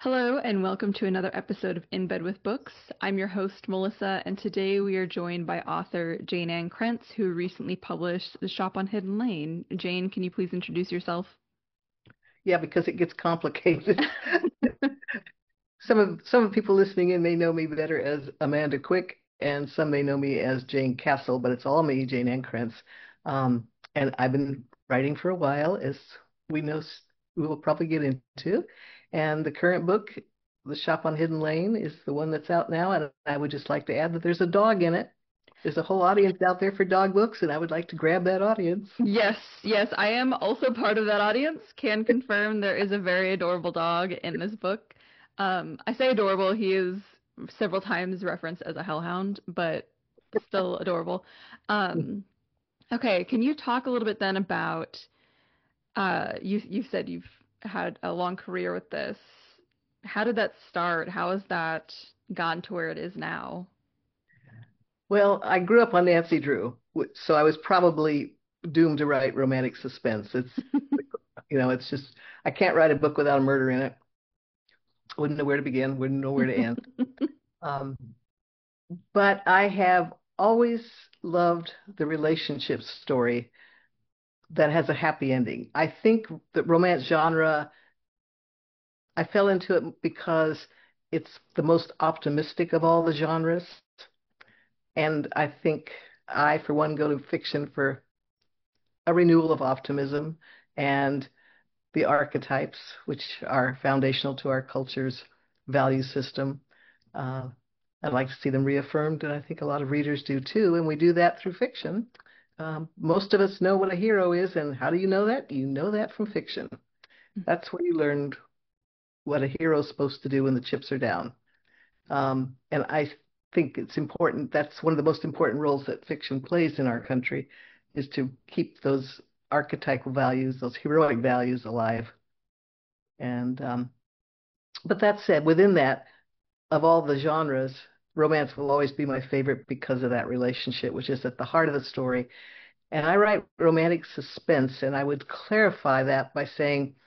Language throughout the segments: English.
Hello, and welcome to another episode of In Bed with Books. I'm your host, Melissa, and today we are joined by author Jayne Ann Krentz, who recently published The Shop on Hidden Lane. Jayne, can you please introduce yourself? Yeah, because it gets complicated. Some of the people listening in may know me better as Amanda Quick, and some may know me as Jane Castle, but it's all me, Jayne Ann Krentz. And I've been writing for a while, as we know we will probably get into. And the current book, The Shop on Hidden Lane, is the one that's out now. And I would just like to add that there's a dog in it. There's a whole audience out there for dog books, and I would like to grab that audience. Yes, yes, I am also part of that audience. Can confirm there is a very adorable dog in this book. I say adorable, he is several times referenced as a hellhound, but still adorable. Um, okay, can you talk a little bit then about you said you've had a long career with this. How did that start? How has that gotten to where it is now? Well, I grew up on Nancy Drew, so I was probably doomed to write romantic suspense. It's just I can't write a book without a murder in it. Wouldn't know where to begin, wouldn't know where to end. Um, but I have always loved the relationship story that has a happy ending. I think the romance genre, I fell into it because it's the most optimistic of all the genres. And I think I, for one, go to fiction for a renewal of optimism and the archetypes, which are foundational to our culture's value system. Uh, I'd like to see them reaffirmed, and I think a lot of readers do too, and we do that through fiction. Most of us know what a hero is, and how do you know that? You know that from fiction. That's where you learned what a hero is supposed to do when the chips are down. And I think it's important. That's one of the most important roles that fiction plays in our country, is to keep those archetypal values, those heroic values alive. And but that said, within that, of all the genres, romance will always be my favorite because of that relationship, which is at the heart of the story. And I write romantic suspense, and I would clarify that by saying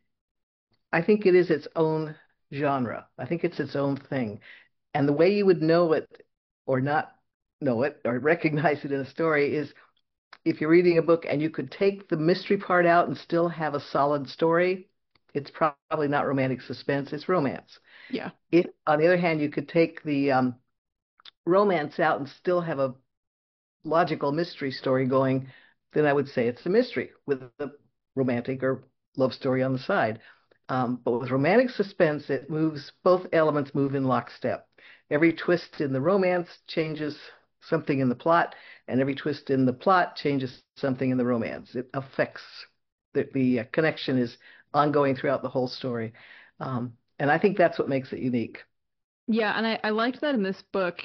I think it is its own genre. I think it's its own thing. And the way you would know it or not know it or recognize it in a story is if you're reading a book and you could take the mystery part out and still have a solid story, it's probably not romantic suspense, it's romance. Yeah. If, on the other hand, you could take the romance out and still have a logical mystery story going, then I would say it's a mystery with a romantic or love story on the side. But with romantic suspense, it moves, both elements move in lockstep. Every twist in the romance changes something in the plot, and every twist in the plot changes something in the romance. It affects the connection is ongoing throughout the whole story. And I think that's what makes it unique. Yeah, and I liked that in this book.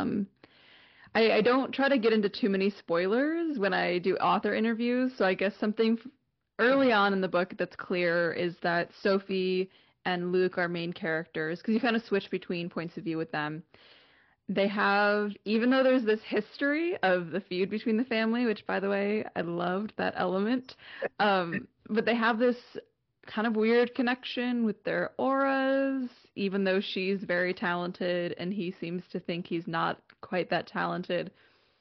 I don't try to get into too many spoilers when I do author interviews, so I guess something early on in the book that's clear is that Sophie and Luke are main characters because you kind of switch between points of view with them. They have, even though there's this history of the feud between the family, which by the way, I loved that element, but they have this kind of weird connection with their auras, even though she's very talented and he seems to think he's not quite that talented.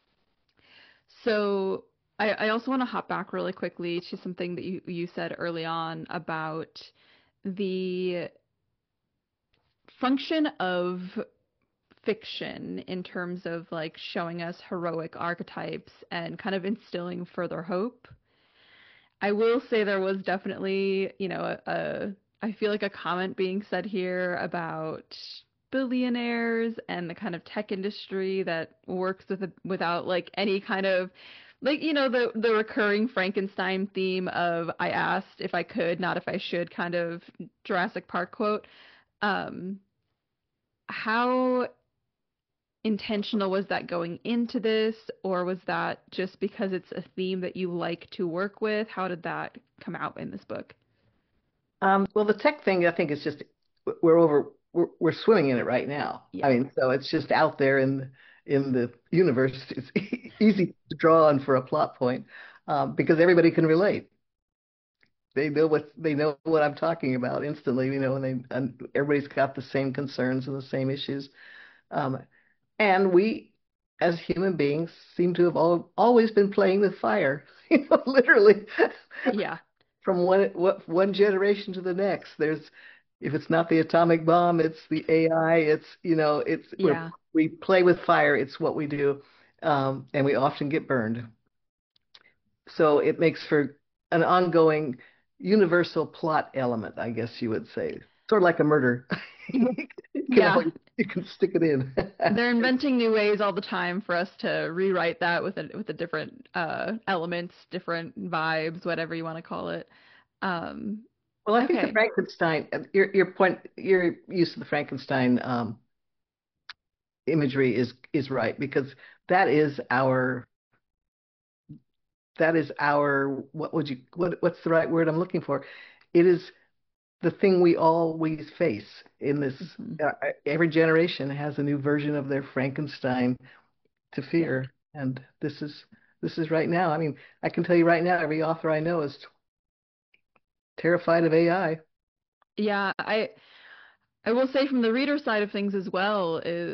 So I also want to hop back really quickly to something that you said early on about the function of fiction in terms of like showing us heroic archetypes and kind of instilling further hope. I will say there was definitely, I feel like a comment being said here about billionaires and the kind of tech industry that works without like any kind of like the recurring Frankenstein theme of I asked if I could, not if I should kind of Jurassic Park quote. Um, how intentional was that going into this, or was that just because it's a theme that you like to work with? How did that come out in this book? Well, the tech thing, I think, is just we're swimming in it right now. Yeah. I mean, so it's just out there in the universe. It's easy to draw on for a plot point because everybody can relate. they know what I'm talking about instantly, and everybody's got the same concerns and the same issues. Um, and we, as human beings, seem to have always been playing with fire, literally Yeah. from one generation to the next. If it's not the atomic bomb, it's the AI. Yeah. We play with fire. It's what we do, and we often get burned. So it makes for an ongoing universal plot element, I guess you would say. Sort of like a murder. Yeah. You can stick it in. They're inventing new ways all the time for us to rewrite that with a different elements, different vibes, whatever you want to call it. Um, Well, I think the okay. Frankenstein, your use of the Frankenstein imagery is right because that is our what's the right word I'm looking for? It is the thing we always face in this. Hmm. Every generation has a new version of their Frankenstein to Yeah. fear, and this is right now. I mean, I can tell you right now, every author I know is terrified of AI. Yeah, I will say from the reader side of things as well, is,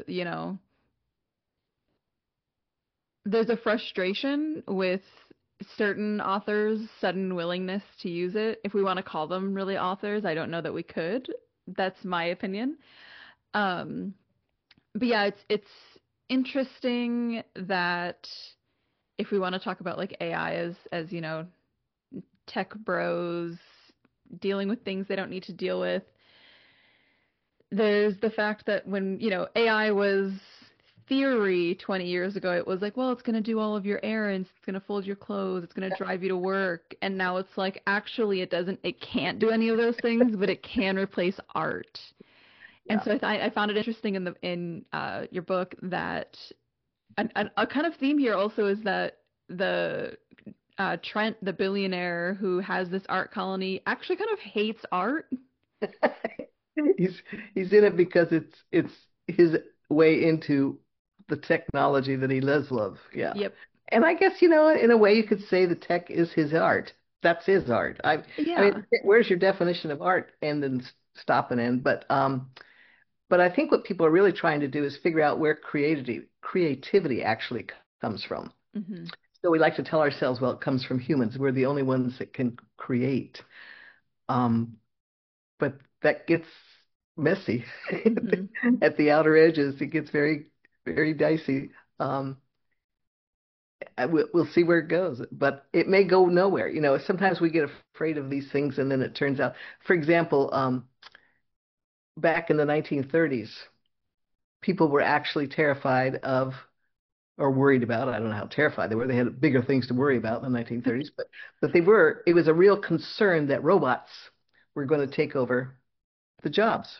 there's a frustration with certain authors' sudden willingness to use it. If we want to call them really authors, I don't know that we could. That's my opinion. Um, but yeah, it's interesting that if we want to talk about like AI as tech bros dealing with things they don't need to deal with, there's the fact that when, AI was theory 20 years ago, it was like, well, it's going to do all of your errands, it's going to fold your clothes, it's going to drive you to work. And now it's like, actually, it can't do any of those things, but it can replace art. And Yeah. so I found it interesting in your book that a kind of theme here also is that the Trent, the billionaire who has this art colony, actually kind of hates art. He's he's in it because it's his way into the technology that he does love. Yeah. Yep. And I guess, in a way you could say the tech is his art. That's his art. I mean, Yeah. where's your definition of art end and stop and end? But I think what people are really trying to do is figure out where creativity actually comes from. Hmm. So we like to tell ourselves, well, it comes from humans. We're the only ones that can create. Um, but that gets messy Hmm. at the outer edges. It gets very, very dicey. Um, we'll see where it goes, but it may go nowhere. Sometimes we get afraid of these things, and then it turns out, for example, back in the 1930s, people were actually terrified of or worried about. I don't know how terrified they were. They had bigger things to worry about in the 1930s, but it was a real concern that robots were going to take over the jobs.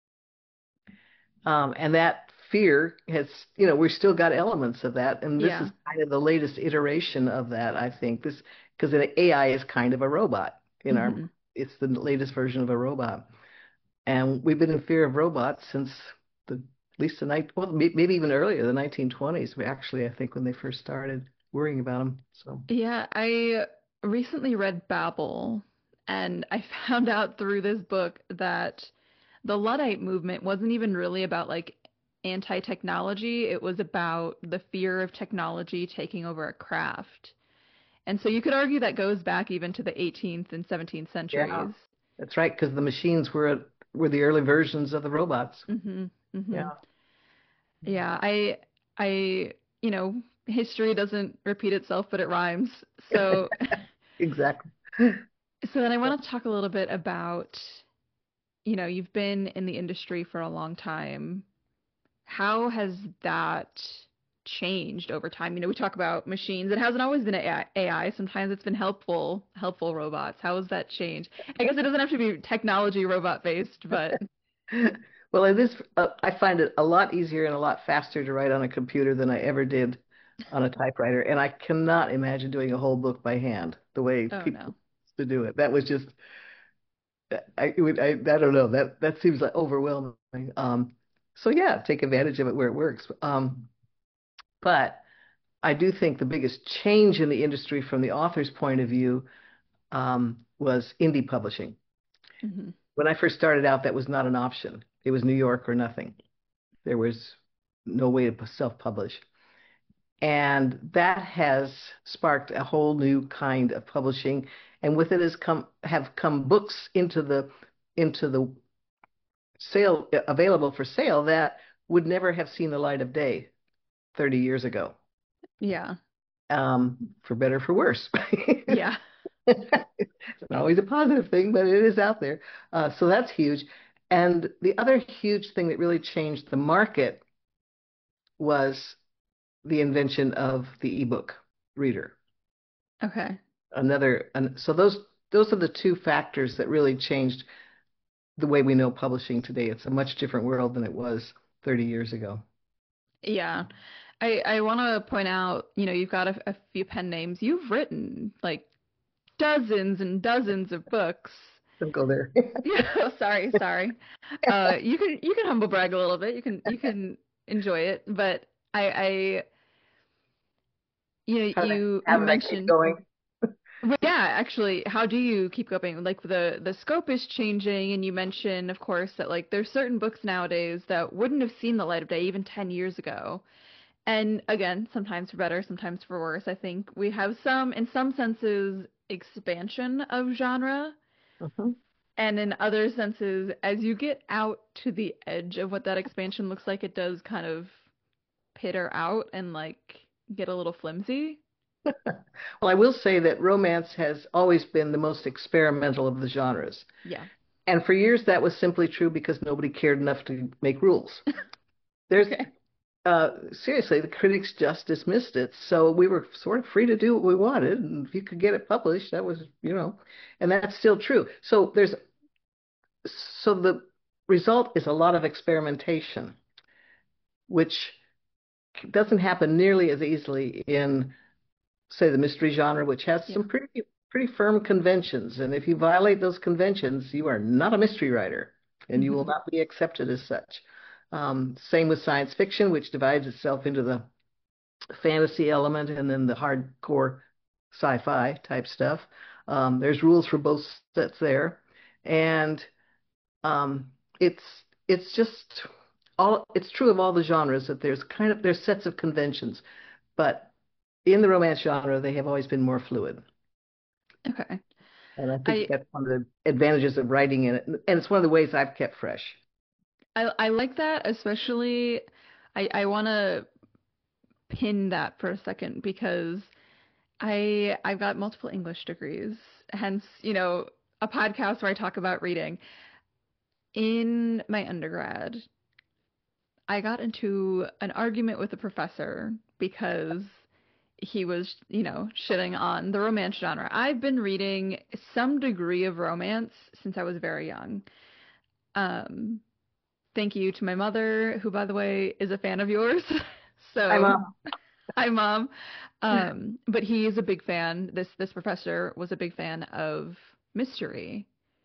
And that fear we've still got elements of that. And this is Yeah. kind of the latest iteration of that, I think. Because an AI is kind of a robot Hmm. it's the latest version of a robot. And we've been in fear of robots since at least well, maybe even earlier, the 1920s. Actually, I think when they first started worrying about them. So, Yeah, I recently read Babel, and I found out through this book that the Luddite movement wasn't even really about like anti-technology. It was about the fear of technology taking over a craft. And so you could argue that goes back even to the 18th and 17th yeah, centuries. that's right, because the machines were the early versions of the robots. Hmm. Hmm. Yeah. Yeah, history doesn't repeat itself, but it rhymes. So, Exactly. so then I want to talk a little bit about, you've been in the industry for a long time. How has that changed over time? We talk about machines. It hasn't always been AI. Sometimes it's been helpful robots. How has that changed? I guess it doesn't have to be technology robot based, but Well, I find it a lot easier and a lot faster to write on a computer than I ever did on a typewriter. And I cannot imagine doing a whole book by hand the way oh people no. used to do it. That was just, I don't know, that seems like overwhelming. So yeah, take advantage of it where it works. But I do think the biggest change in the industry from the author's point of view was indie publishing. Hmm. When I first started out, that was not an option. It was New York or nothing. There was no way to self-publish. And that has sparked a whole new kind of publishing. And with it have come books into the sale available for sale that would never have seen the light of day 30 years ago, Yeah. for better or for worse. Yeah. It's not always a positive thing, but it is out there. So that's huge. And the other huge thing that really changed the market was the invention of the ebook reader. Okay. So those are the two factors that really changed the way we know publishing today. It's a much different world than it was 30 years ago. Yeah. I want to point out, you've got a few pen names. You've written like dozens and dozens of books. Don't go there. Yeah, oh, sorry, sorry. You can humble brag a little bit. You can enjoy it, but I you How did I keep mentioned, going? well, yeah, actually, how do you keep going? Like the scope is changing, and you mentioned, of course, that like there's certain books nowadays that wouldn't have seen the light of day even 10 years ago. And again, sometimes for better, sometimes for worse. I think we have some, in some senses, expansion of genre, Mhm. and in other senses, as you get out to the edge of what that expansion looks like, it does kind of peter out and like get a little flimsy. Well, I will say that romance has always been the most experimental of the genres. Yeah. And for years that was simply true because nobody cared enough to make rules. There's Okay. Seriously, the critics just dismissed it. So we were sort of free to do what we wanted. And if you could get it published, that was, and that's still true. So the result is a lot of experimentation, which doesn't happen nearly as easily in, say, the mystery genre, which has Yeah. some pretty firm conventions. And if you violate those conventions, you are not a mystery writer, and you will not be accepted as such. Same with science fiction, which divides itself into the fantasy element and then the hardcore sci-fi type stuff. There's rules for both sets there, and um, it's it's just it's true of all the genres that there's sets of conventions, but in the romance genre they have always been more fluid, Okay. and I think I that's one of the advantages of writing in it, and it's one of the ways I've kept fresh. I like that, especially I want to pin that for a second because I've got multiple English degrees, hence, a podcast where I talk about reading. In my undergrad, I got into an argument with a professor because he was, shitting on the romance genre. I've been reading some degree of romance since I was very young. Um, Thank you to my mother, who, by the way, is a fan of yours. I'm So, hi, Mom. But he is a big fan. This professor was a big fan of mystery.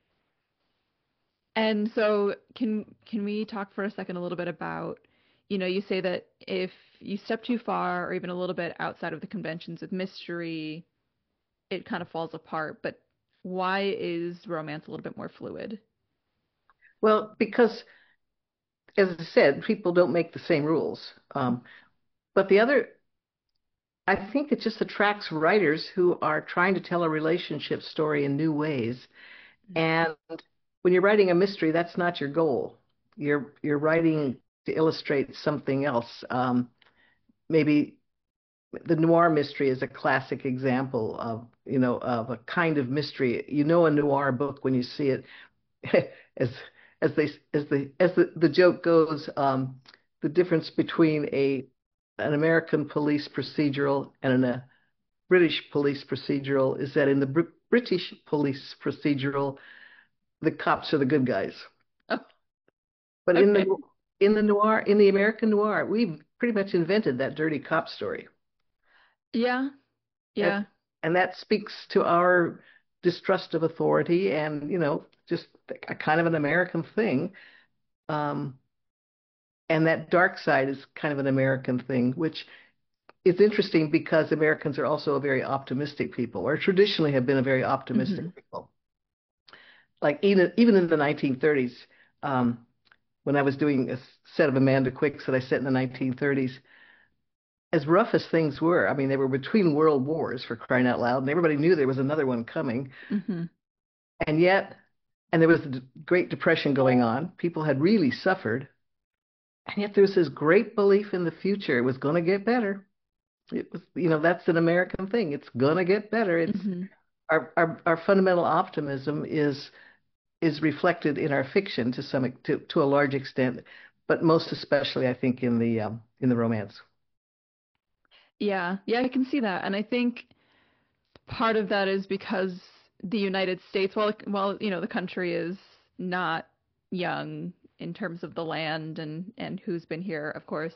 And so can we talk for a second a little bit about, you say that if you step too far or even a little bit outside of the conventions of mystery, it kind of falls apart. But why is romance a little bit more fluid? Well, because as I said, people don't make the same rules. But the other, I think it just attracts writers who are trying to tell a relationship story in new ways. And when you're writing a mystery, that's not your goal. You're writing to illustrate something else. Maybe the noir mystery is a classic example of a kind of mystery. You know a noir book when you see it. as as the joke goes, the difference between an American police procedural and a British police procedural is that in the British police procedural, the cops are the good guys. Oh, But okay. in the American noir, we've pretty much invented that dirty cop story. Yeah. And, Yeah. and that speaks to our distrust of authority and, just a kind of an American thing. Um, and that dark side is kind of an American thing, which is interesting because Americans are also a very optimistic people, or traditionally have been a very Hmm. optimistic people. like even in the 1930s, um, when I was doing a set of Amanda Quicks that I set in the 1930s, as rough as things were, I mean, they were between world wars for crying out loud, and everybody knew there was another one coming. Hmm. And yet, and there was the Great Depression going on. People had really suffered. And yet there was this great belief in the future. It was going to get better. It was, that's an American thing. It's going to get better. It's Hmm. our fundamental optimism is reflected in our fiction to a large extent, but most especially, I think, in the romance. Yeah, yeah, I can see that. And I think part of that is because the United States, while the country is not young in terms of the land and who's been here, of course,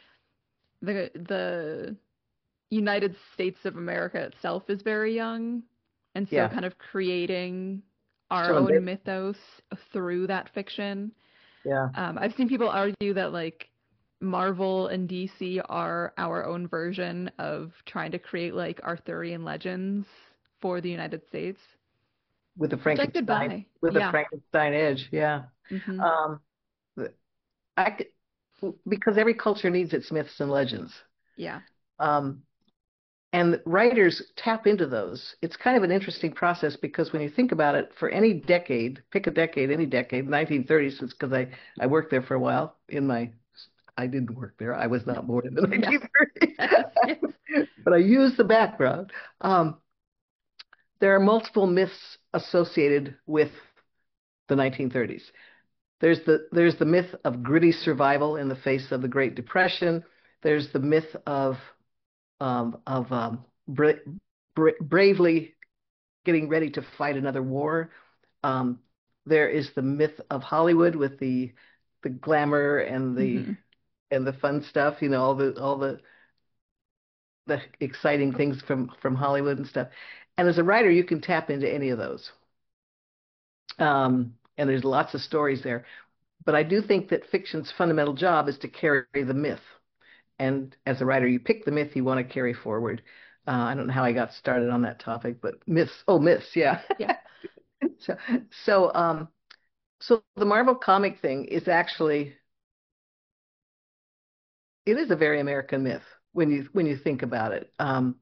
the United States of America itself is very young, and so Yeah, kind of creating our still in own bed. mythos through that fiction. Yeah, I've seen people argue that like Marvel and DC are our own version of trying to create like Arthurian legends for the United States, with the which I could Frankenstein, buy. with the Yeah. Frankenstein edge. Yeah. Hmm. Um, I could, because every culture needs its myths and legends. Yeah. Um, and writers tap into those. It's kind of an interesting process because when you think about it, for any decade, pick a decade, any decade, 1930s, because I worked there for a while I didn't work there. I was not born in the Yes. 1930s, Yes. Yes. but I used the background. There are multiple myths associated with the 1930s. There's the myth of gritty survival in the face of the Great Depression. There's the myth of bravely getting ready to fight another war. Um, there is the myth of Hollywood with the glamour Hmm. and the fun stuff, all the exciting things from Hollywood and stuff. And as a writer, you can tap into any of those. And there's lots of stories there. But I do think that fiction's fundamental job is to carry the myth. And as a writer, you pick the myth you want to carry forward. I don't know how I got started on that topic, but myths. Oh, myths, yeah. Yeah. So, so, um, so the Marvel comic thing is actually it is a very American myth when you think about it.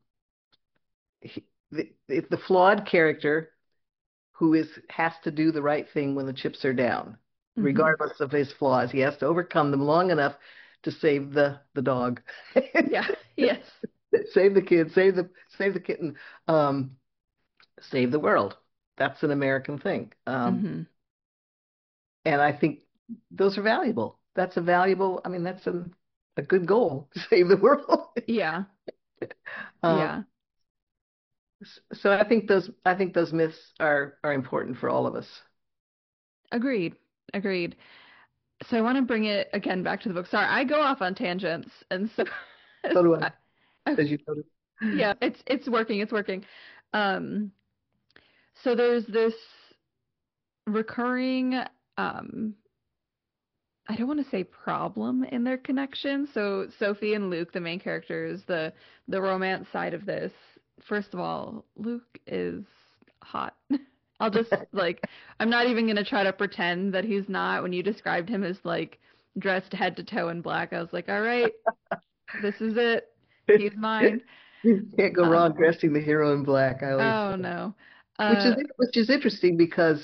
The flawed character who has to do the right thing when the chips are down, Hmm. regardless of his flaws. He has to overcome them long enough to save the dog, Yeah. Yes. save the kid, save the kitten, um, save the world. That's an American thing, Hmm. and I think those are valuable. That's a valuable. I mean, that's a good goal to save the world. Yeah. um, Yeah. so I think those myths are important for all of us. Agreed. Agreed. So I want to bring it again back to the book. Sorry, I go off on tangents, and so So do I, I, I, as you noted. yeah, it's working. It's working. Um, so there's this recurring, um, I don't want to say problem in their connection. So Sophie and Luke, the main characters, the romance side of this. First of all, Luke is hot. I'll just like I'm not even gonna try to pretend that he's not. When you described him as like dressed head to toe in black, I was like, all right, this is it. He's mine. You can't go Uh, wrong dressing the hero in black. I always, oh no. which is Uh, which is interesting because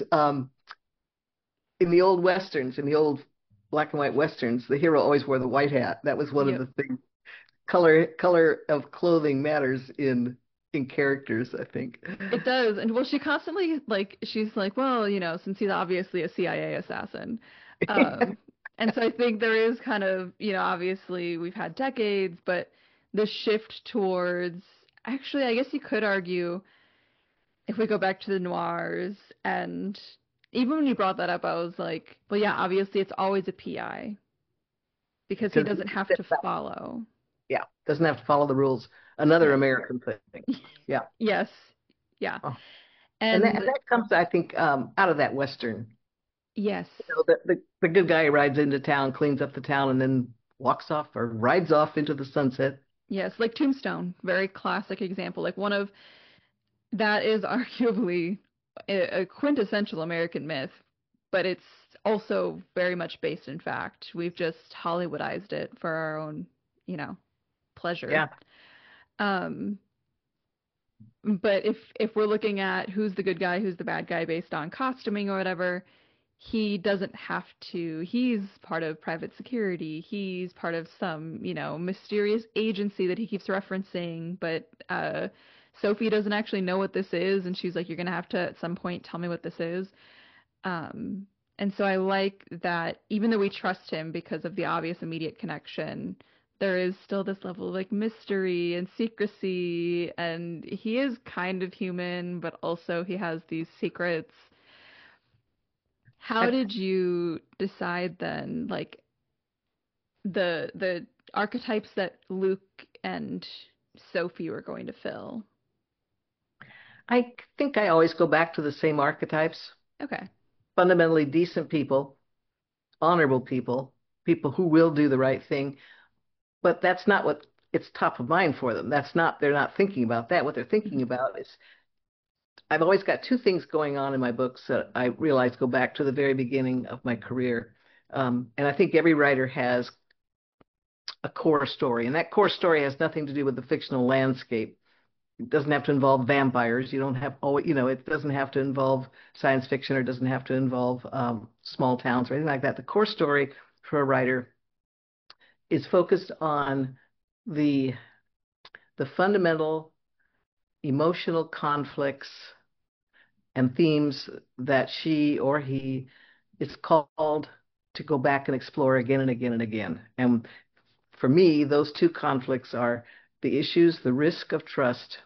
in the old westerns, in the old black and white westerns, the hero always wore the white hat. That was one of yep. the things. Color of clothing matters in characters, I think. It does. And well, she constantly like she's like, well, since he's obviously a CIA assassin. Um, and so I think there is kind of, obviously we've had decades, but the shift towards actually, I guess you could argue if we go back to the noirs and even when you brought that up, I was like, well, yeah, obviously it's always a PI because he Because doesn't have to follow. yeah, doesn't have to follow the rules. Another Yes. American thing. Yeah. Yes. Yeah. Oh. And And that comes, I think, out of that western. yes. The good guy rides into town, cleans up the town, and then walks off or rides off into the sunset. Yes, like Tombstone, very classic example. Like one of that is arguably a quintessential American myth, but it's also very much based in fact. We've just Hollywoodized it for our own, you know, pleasure. Yeah. Um, but if we're looking at who's the good guy, who's the bad guy based on costuming or whatever, he doesn't have to. He's part of private security. He's part of some, mysterious agency that he keeps referencing, but Sophie doesn't actually know what this is, and she's like, "You're gonna have to at some point tell me what this is." Um, and so I like that even though we trust him because of the obvious immediate connection, there is still this level of like mystery and secrecy, and he is kind of human, but also he has these secrets. How I, did you decide then, like the archetypes that Luke and Sophie were going to fill? I think I always go back to the same archetypes. Okay. Fundamentally decent people, honorable people, people who will do the right thing. But that's not what it's top of mind for them. They're not thinking about that. What they're thinking Mhm. about is I've always got two things going on in my books that I realize go back to the very beginning of my career. And I think every writer has a core story, and that core story has nothing to do with the fictional landscape. It doesn't have to involve vampires. You don't have always, it doesn't have to involve science fiction or doesn't have to involve small towns or anything like that. The core story for a writer is focused on the the fundamental emotional conflicts and themes that she or he is called to go back and explore again and again and again. And for me, those two conflicts are the issues, the risk of trust.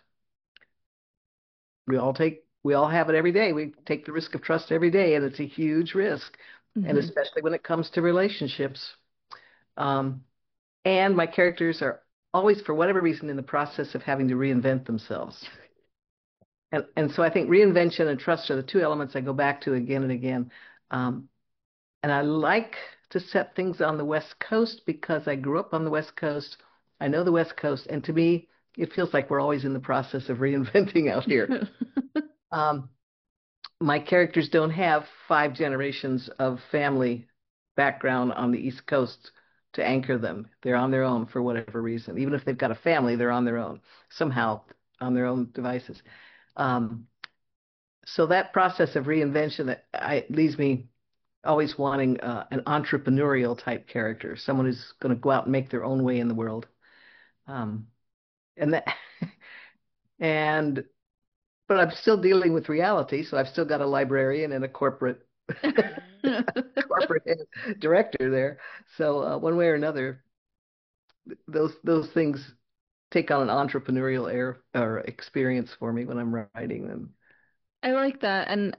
We all have it every day. We take the risk of trust every day, and it's a huge risk. And Mhm. especially when it comes to relationships. Um, and my characters are always, for whatever reason, in the process of having to reinvent themselves. And so I think reinvention and trust are the two elements I go back to again and again. Um, and I like to set things on the West Coast because I grew up on the West Coast. I know the West Coast, and to me, it feels like we're always in the process of reinventing out here. Um, my characters don't have 5 generations of family background on the East Coast to anchor them. They're on their own for whatever reason. Even if they've got a family, they're on their own, somehow on their own devices. Um, so that process of reinvention leaves me always wanting an entrepreneurial type character, someone who's going to go out and make their own way in the world. Um, and that, and but I'm still dealing with reality, so I've still got a librarian and a corporate corporate director there. So one way or another, those things take on an entrepreneurial air or experience for me when I'm writing them. I like that, and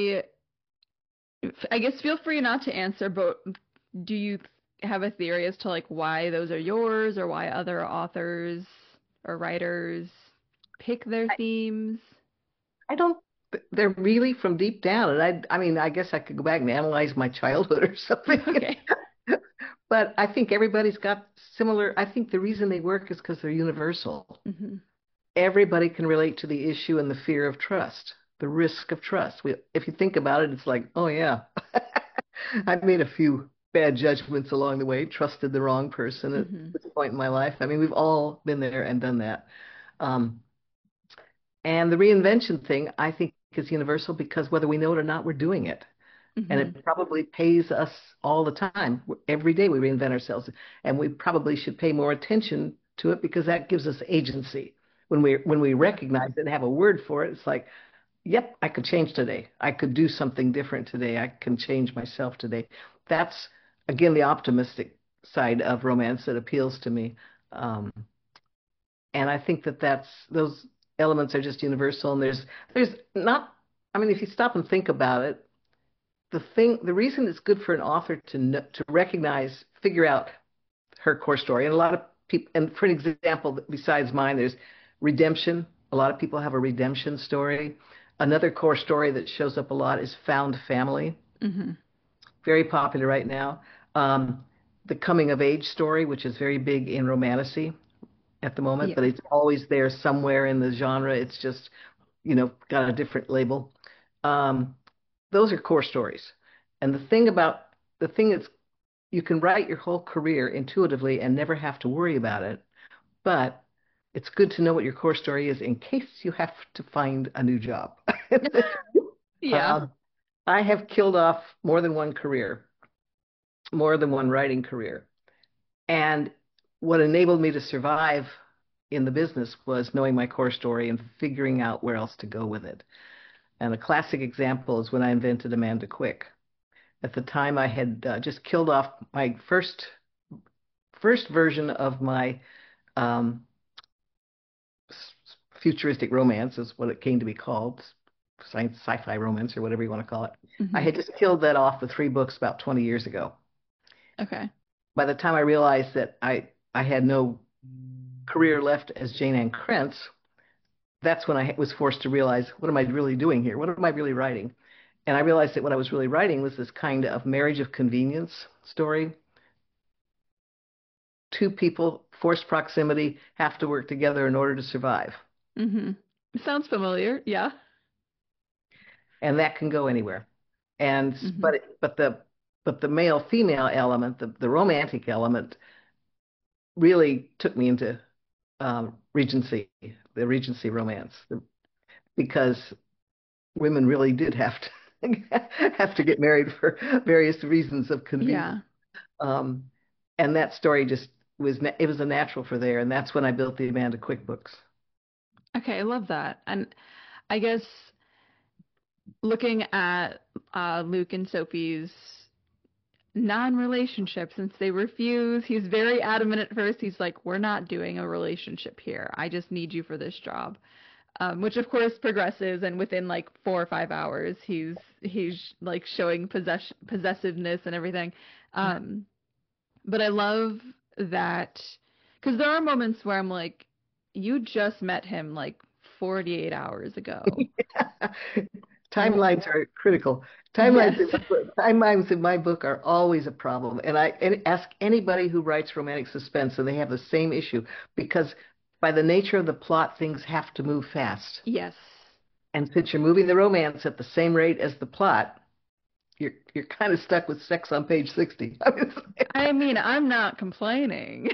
I guess feel free not to answer, but do you have a theory as to like why those are yours or why other authors or writers pick their I, themes? I don't. They're really from deep down, and I mean, I guess I could go back and analyze my childhood or something. Okay. But I think everybody's got similar. I think the reason they work is because they're universal. Hmm. Everybody can relate to the issue and the fear of trust, the risk of trust. If you think about it, it's like, oh yeah, I've made a few bad judgments along the way, trusted the wrong person at Hmm. this point in my life. I mean, we've all been there and done that. Um, and the reinvention thing, I think, is universal because whether we know it or not, we're doing it. And Hmm. it probably pays us all the time. Every day we reinvent ourselves, and we probably should pay more attention to it because that gives us agency. When we Yeah. recognize it and have a word for it, it's like, yep, I could change today. I could do something different today. I can change myself today. That's again the optimistic side of romance that appeals to me. Um, and I think that those elements are just universal. And there's not. I mean, if you stop and think about it, the reason it's good for an author to recognize, figure out her core story, and a lot of people, and for an example, besides mine, there's redemption. A lot of people have a redemption story. Another core story that shows up a lot is found family, Hmm. very popular right now. Um, the coming of age story, which is very big in romantasy at the moment, but Yeah. it's always there somewhere in the genre. It's just, got a different label. Um, those are core stories. And the thing is, you can write your whole career intuitively and never have to worry about it, but it's good to know what your core story is in case you have to find a new job. Yeah. Um, I have killed off more than one career, more than one writing career. And what enabled me to survive in the business was knowing my core story and figuring out where else to go with it. And a classic example is when I invented Amanda Quick. At the time, I had just killed off my first version of my um, futuristic romance, is what it came to be called, science sci-fi romance or whatever you want to call it. I Hmm. had just killed that off with 3 books about 20 years ago. Okay. By the time I realized that I had no career left as Jane Ann Krentz, that's when I was forced to realize, what am I really doing here? What am I really writing? And I realized that what I was really writing was this kind of marriage of convenience story. Two people, forced proximity, have to work together in order to survive. Hmm. Sounds familiar. Yeah. And that can go anywhere. And Hmm. but the male female element, the romantic element, really took me into Regency, the Regency romance, because women really did have to get married for various reasons of convenience. Yeah. Um, and that story just it was a natural for there, and that's when I built the Amanda Quick books. Okay, I love that. And I guess looking at Luke and Sophie's non-relationship, since they refuse, he's very adamant at first. He's like, "We're not doing a relationship here. I just need you for this job." Which of course progresses, and within like 4 or 5 hours, he's like showing possessiveness and everything. Um, but I love that because there are moments where I'm like, "You just met him like 48 hours ago." Timelines are critical. Yes. Timelines in my book are always a problem. And ask anybody who writes romantic suspense, and they have the same issue because by the nature of the plot, things have to move fast. Yes. And since you're moving the romance at the same rate as the plot, you're kind of stuck with sex on page 60. I mean, I'm not complaining.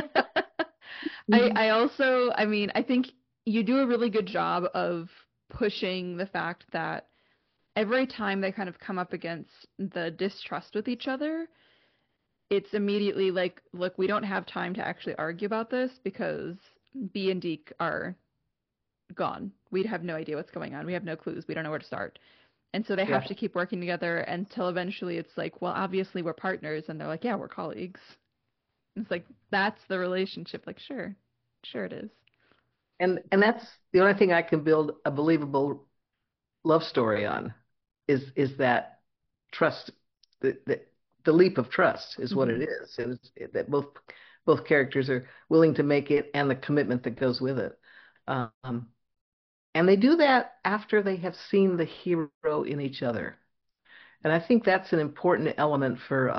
I also, I mean, I think you do a really good job of pushing the fact that every time they kind of come up against the distrust with each other, it's immediately like, look, we don't have time to actually argue about this because B and D are gone. We'd have no idea what's going on. We have no clues. We don't know where to start. And so they have Yeah. to keep working together until eventually it's like, well, obviously we're partners. And they're like, yeah, we're colleagues. It's like, that's the relationship. Like, sure, sure it is. And that's the only thing I can build a believable love story on is that trust, the leap of trust is what Hmm. it is. That both characters are willing to make it and the commitment that goes with it. Um, and they do that after they have seen the hero in each other. And I think that's an important element for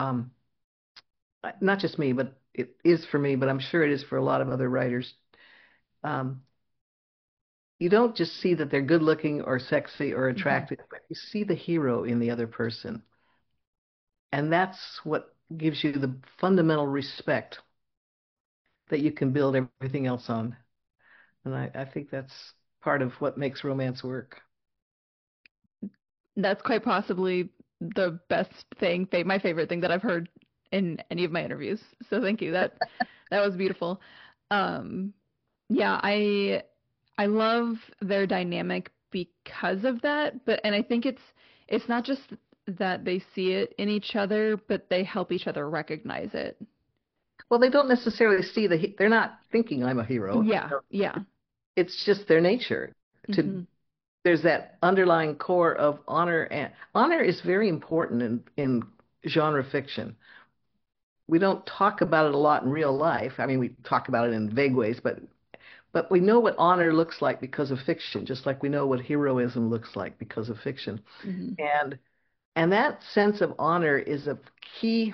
not just me, but it is for me, but I'm sure it is for a lot of other writers. Um, you don't just see that they're good looking or sexy or Hmm. attractive, but you see the hero in the other person. And that's what gives you the fundamental respect that you can build everything else on. And I think that's part of what makes romance work. That's quite possibly the best thing, my favorite thing that I've heard in any of my interviews. So thank you. That was beautiful. Um, yeah, I love their dynamic because of that, but and I think it's not just that they see it in each other, but they help each other recognize it. Well, they don't necessarily see they're not thinking I'm a hero. Yeah, yeah. It's just their nature. To Hmm. There's that underlying core of honor, and honor is very important in genre fiction. We don't talk about it a lot in real life. I mean, we talk about it in vague ways, but we know what honor looks like because of fiction, just like we know what heroism looks like because of fiction. Hmm. And and that sense of honor is a key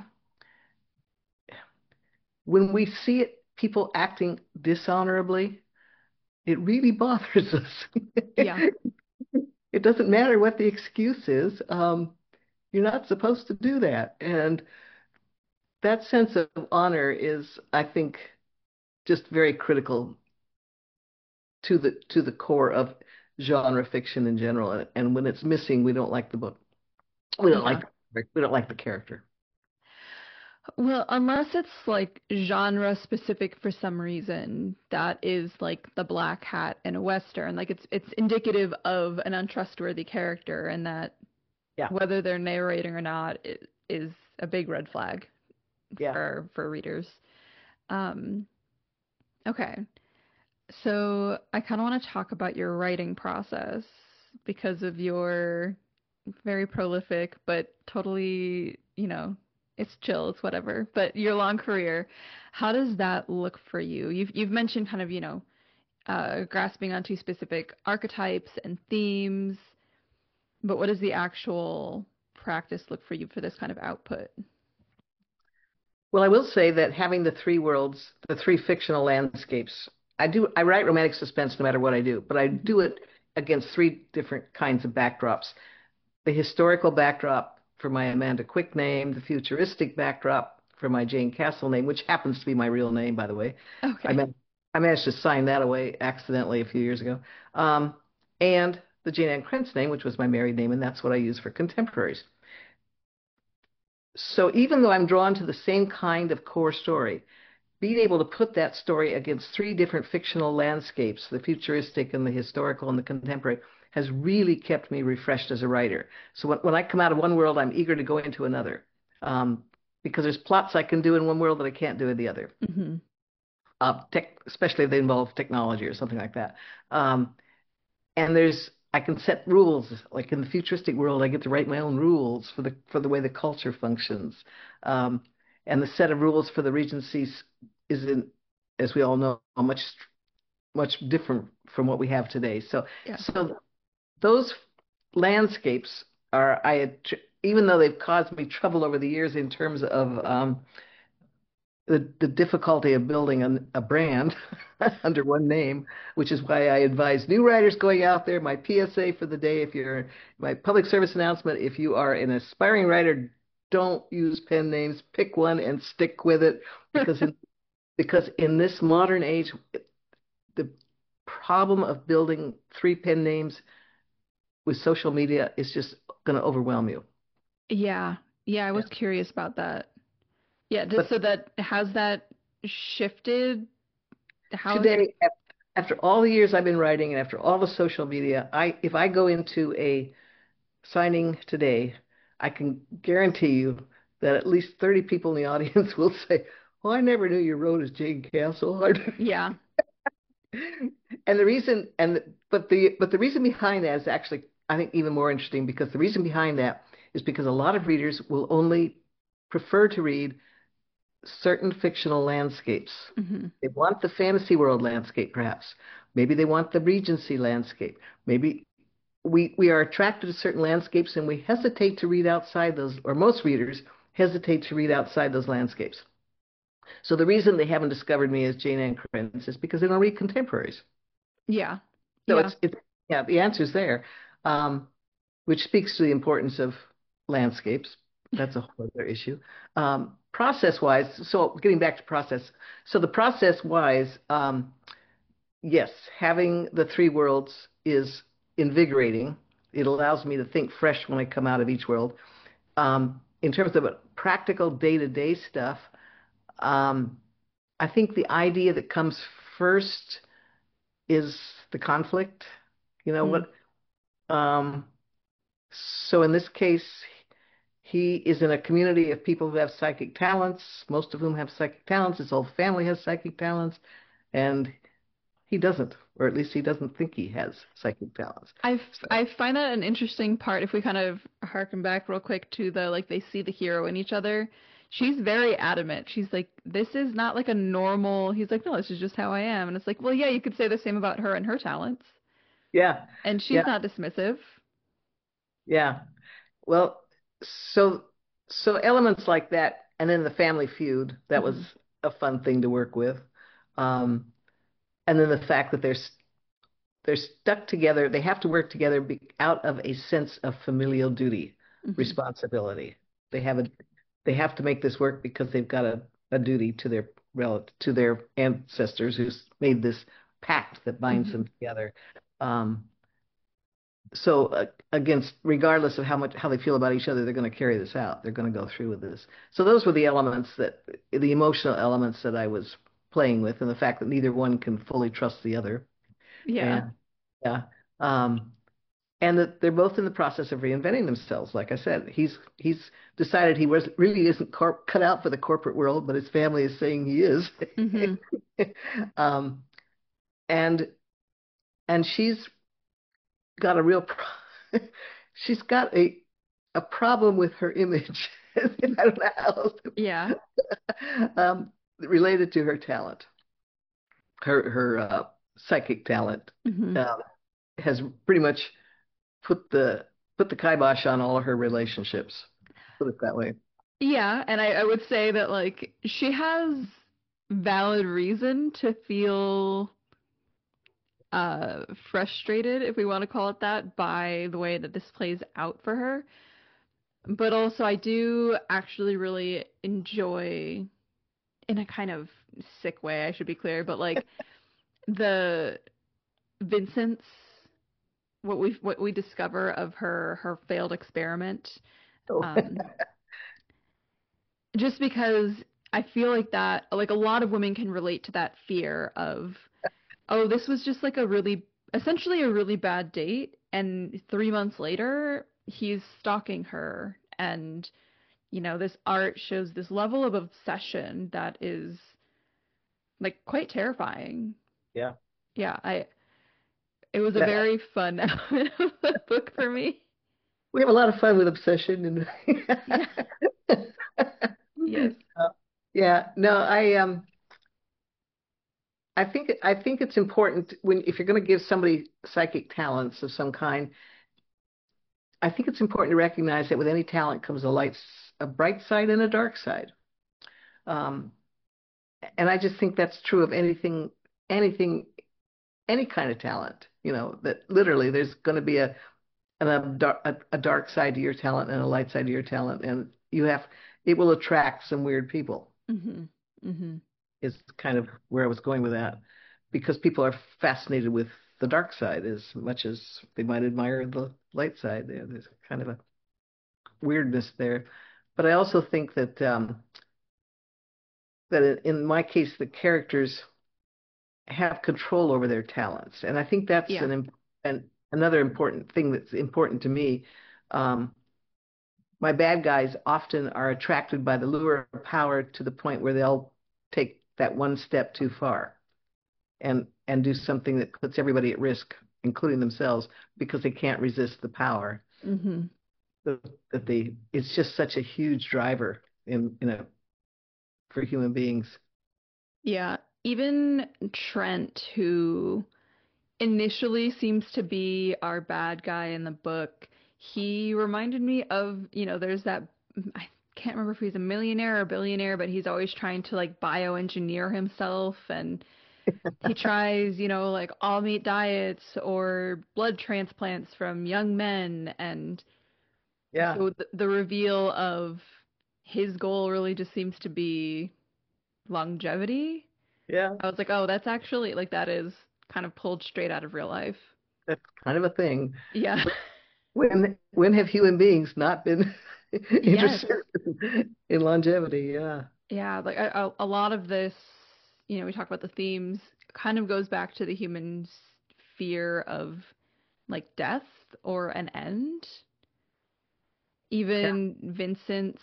when we see it, people acting dishonorably, it really bothers us. Yeah. it doesn't matter what the excuse is. You're not supposed to do that. And that sense of honor is, I think, just very critical to the core of genre fiction in general. And when it's missing, we don't like the book. We don't Yeah. like we don't like the character. Well, unless it's like genre specific for some reason, that is like the black hat in a Western. Like it's indicative of an untrustworthy character, and that Yeah, whether they're narrating or not is a big red flag yeah. for readers. Um, okay. So I kind of want to talk about your writing process because of your very prolific, but totally, it's chill, it's whatever. But your long career, how does that look for you? You've mentioned kind of, grasping onto specific archetypes and themes, but what does the actual practice look for you for this kind of output? Well, I will say that having the three worlds, the three fictional landscapes, I write romantic suspense no matter what I do, but I Mhm. do it against three different kinds of backdrops. The historical backdrop for my Amanda Quick name, the futuristic backdrop for my Jane Castle name, which happens to be my real name, by the way. I Okay. man I managed to sign that away accidentally a few years ago. Um, and the Jane Ann Krentz name, which was my married name, and that's what I use for contemporaries. So even though I'm drawn to the same kind of core story, being able to put that story against three different fictional landscapes, the futuristic and the historical and the contemporary, has really kept me refreshed as a writer. So when I come out of one world, I'm eager to go into another, um, because there's plots I can do in one world that I can't do in the other, Hmm. especially if they involve technology or something like that. Um, and I can set rules. Like in the futuristic world, I get to write my own rules for the way the culture functions. Um, and the set of rules for the regencies is in, as we all know, much different from what we have today. Yeah. So those landscapes are even though they've caused me trouble over the years in terms of the difficulty of building a brand under one name, which is why I advise new writers going out there. My PSA for the day, if you're my public service announcement, if you are an aspiring writer, don't use pen names. Pick one and stick with it, because in this modern age, the problem of building three pen names with social media is just going to overwhelm you. Yeah. Yeah, I Yeah. was curious about that. Yeah, just But so that has that shifted? How has it? today, after all the years I've been writing and after all the social media, if I go into a signing today, I can guarantee you that at least 30 people in the audience will say, "Well, I never knew you wrote as Jane Castle." Yeah. And the reason, but the reason behind that is actually, I think, even more interesting, because the reason behind that is because a lot of readers will only prefer to read certain fictional landscapes. Hmm. They want the fantasy world landscape, perhaps. Maybe they want the Regency landscape. Maybe we are attracted to certain landscapes and we hesitate to read outside those, or most readers hesitate to read outside those landscapes. So the reason they haven't discovered me as Jane Ann Krentz is because they don't read contemporaries. Yeah. So Yeah. it's yeah, the answer's there, um, which speaks to the importance of landscapes. That's a whole other issue. Process-wise, so getting back to process, so the process-wise, yes, having the three worlds is invigorating. It allows me to think fresh when I come out of each world. In terms of practical day-to-day stuff, um, I think the idea that comes first is the conflict. You know Mm. what? Um, so in this case, he is in a community of people who have psychic talents, most of whom have psychic talents. His whole family has psychic talents, and he doesn't, or at least he doesn't think he has psychic talents. I So, I find that an interesting part if we kind of harken back real quick to the like they see the hero in each other. She's very adamant. She's like, this is not like a normal. He's like, no, this is just how I am. And it's like, well, yeah, you could say the same about her and her talents. yeah, And yeah, she's not dismissive. yeah. Well, so elements like that, and then the Family Feud, that was Hmm. a fun thing to work with. Um, and then the fact that they're stuck together. They have to work together out of a sense of familial duty, Hmm. responsibility. They have a they have to make this work because they've got a duty to their to their ancestors who's made this pact that binds Hmm. them together. Um, so against regardless of how they feel about each other, they're going to carry this out. They're going to go through with this. So those were the emotional elements that I was playing with, and the fact that neither one can fully trust the other. Yeah. And yeah. Um, and that they're both in the process of reinventing themselves. Like I said, he's decided he was really isn't cut out for the corporate world, but his family is saying he is. Hmm. um, and and got a real she's got a problem with her image. I don't know how else Yeah. related to her talent, her psychic talent. Hmm. Uh, has pretty much put the put the kibosh on all of her relationships. Put it that way. Yeah, and I would say that like she has valid reason to feel frustrated, if we want to call it that, by the way that this plays out for her. But also I do actually really enjoy, in a kind of sick way, I should be clear, but like the Vincent's what we discover of her failed experiment. So, Um, just because I feel like that, like a lot of women can relate to that fear of, oh, this was just like essentially a really bad date, and 3 months later, he's stalking her, and this art shows this level of obsession that is like quite terrifying. yeah, Yeah, it was a that very fun element of the book for me. we have a lot of fun with obsession Yeah. and Yes. yeah, no, I think it's important when if you're going to give somebody psychic talents of some kind, I think it's important to recognize that with any talent comes a bright side and a dark side. Um, and I just think that's true of anything, any kind of talent. That literally there's going to be a dark side to your talent and a light side to your talent, and it will attract some weird people. Mhm. Mhm. Is kind of where I was going with that, because people are fascinated with the dark side as much as they might admire the light side. There's kind of a weirdness there, but I also think that in my case, the characters have control over their talents, and I think that's Yeah. another important thing that's important to me. Um, my bad guys often are attracted by the lure of power to the point where they'll take that one step too far and do something that puts everybody at risk, including themselves, because they can't resist the power. Mhm. So it's just such a huge driver for human beings. Yeah. Even Trent, who initially seems to be our bad guy in the book, he reminded me of, there's that, I can't remember if he's a millionaire or a billionaire, but he's always trying to like bioengineer himself, and he tries, like all meat diets or blood transplants from young men. And Yeah, so the reveal of his goal really just seems to be longevity. yeah, I was like, oh, that's actually like that is kind of pulled straight out of real life. that's kind of a thing. Yeah. When have human beings not been Yes. interested in longevity? Yeah, Yeah, like a lot of this, we talk about the themes, kind of goes back to the human's fear of like death or an end. yeah, Even Vincent's,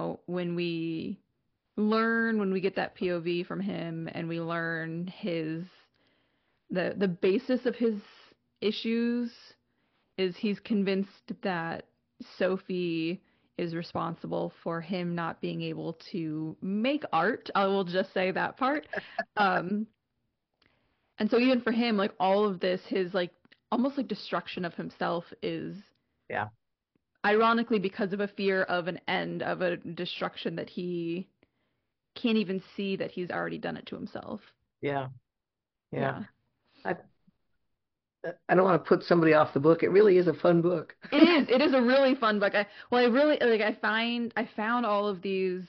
when we get that POV from him and we learn the basis of his issues is he's convinced that Sophie is responsible for him not being able to make art. I will just say that part. Um, and so even for him, like all of this, his like almost like destruction of himself is yeah, ironically because of a fear of an end, of a destruction that he can't even see that he's already done it to himself. yeah, yeah. Yeah. I I don't want to put somebody off the book. It really is a fun book. It is. It is a really fun book. I really like. I found all of these.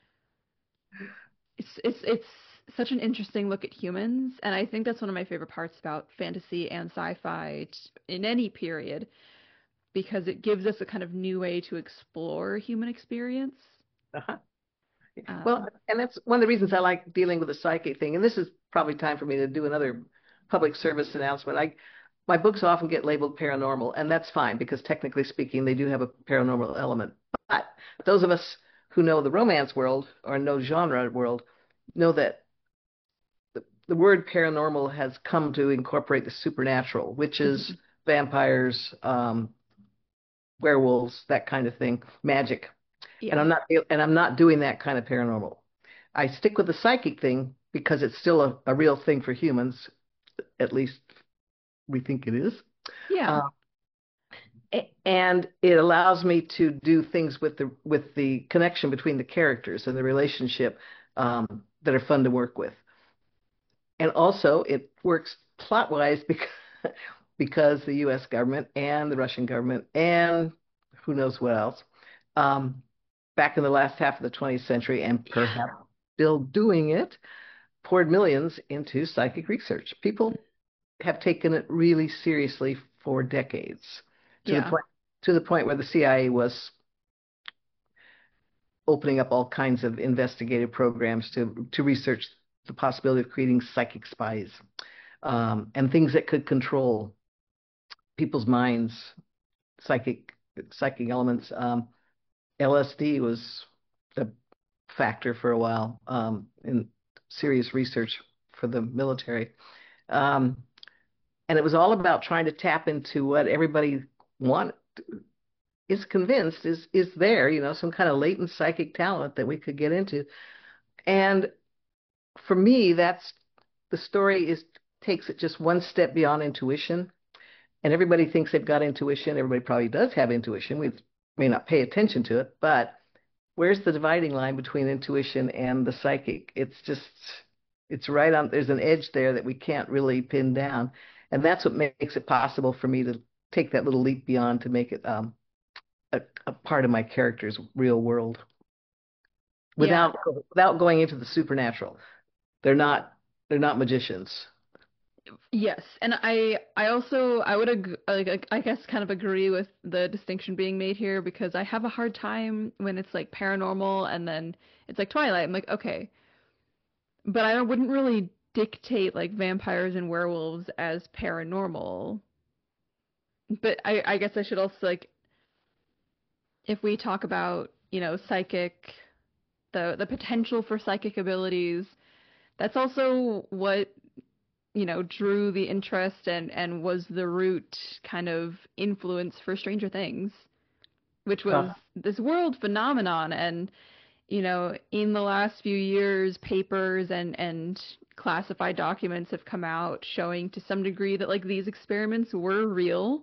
It's such an interesting look at humans, and I think that's one of my favorite parts about fantasy and sci-fi in any period, because it gives us a kind of new way to explore human experience. Uh-huh. Well, Um, and that's one of the reasons I like dealing with the psychic thing. And this is probably time for me to do another public service announcement. My books often get labeled paranormal, and that's fine because technically speaking, they do have a paranormal element. But those of us who know the romance world or know genre world know that the word paranormal has come to incorporate the supernatural, witches, mhm. vampires, werewolves, that kind of thing, magic. And Yeah, I'm not doing that kind of paranormal. I stick with the psychic thing because it's still a real thing for humans, at least we think it is. yeah, Uh, and it allows me to do things with the connection between the characters and the relationship that are fun to work with. And also, it works plot wise because the U.S. government and the Russian government and who knows what else, um, back in the last half of the 20th century, and yeah, perhaps still doing it, poured millions into psychic research. People have taken it really seriously for decades, to the yeah, point to the point where the CIA was opening up all kinds of investigative programs to research the possibility of creating psychic spies, and things that could control people's minds, psychic psychic elements. LSD was a factor for a while in serious research for the military. Um, and it was all about trying to tap into what everybody want is convinced is there, some kind of latent psychic talent that we could get into. And for me, that's the story is takes it just one step beyond intuition. And everybody thinks they've got intuition. Everybody probably does have intuition. We may not pay attention to it, but where's the dividing line between intuition and the psychic? It's right on, there's an edge there that we can't really pin down. And that's what makes it possible for me to take that little leap beyond to make it a part of my character's real world yeah. without without going into the supernatural. They're not they're not magicians. Yes, and I also I would like I guess kind of agree with the distinction being made here, because I have a hard time when it's like paranormal and then it's like Twilight. I'm like, okay, but I wouldn't really dictate like vampires and werewolves as paranormal. But I guess I should also like, if we talk about, psychic, the potential for psychic abilities, that's also what, drew the interest and was the root kind of influence for Stranger Things, which Uh, was this world phenomenon. And, in the last few years, papers and classified documents have come out showing to some degree that like these experiments were real.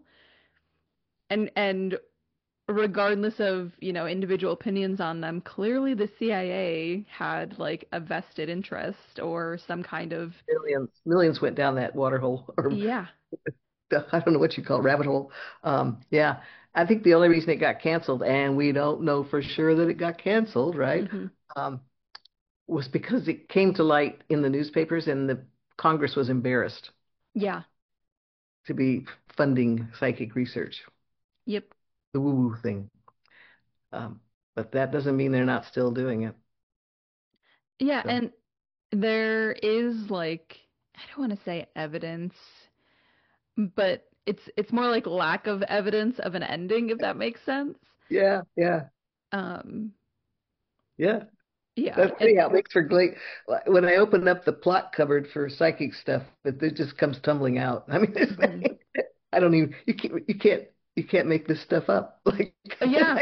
And regardless of, individual opinions on them, clearly the CIA had like a vested interest or some kind of, millions went down that water hole, or yeah. I don't know what you call it, rabbit hole. Yeah, I think the only reason it got canceled, and we don't know for sure that it got canceled, right? Hmm. Um, was because it came to light in the newspapers, and the Congress was embarrassed Yeah. to be funding psychic research, Yep. the woo-woo thing. Um, but that doesn't mean they're not still doing it. Yeah, So and there is like, I don't want to say evidence, but it's more like lack of evidence of an ending, if that makes sense. yeah, yeah, Um, yeah. yeah, That's and funny how it makes for great. When I open up the plot cupboard for psychic stuff, it just comes tumbling out. I mean, mhm. I don't even you can't make this stuff up. Like, Yeah.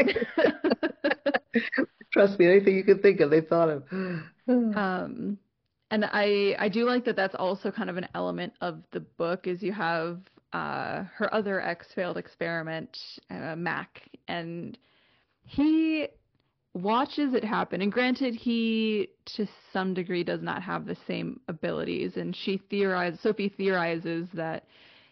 trust me, anything you can think of, they thought of. Um, and I do like that that's also kind of an element of the book, is you have her other ex failed experiment, Mac, and he watches it happen. And granted, he to some degree does not have the same abilities, and Sophie theorizes that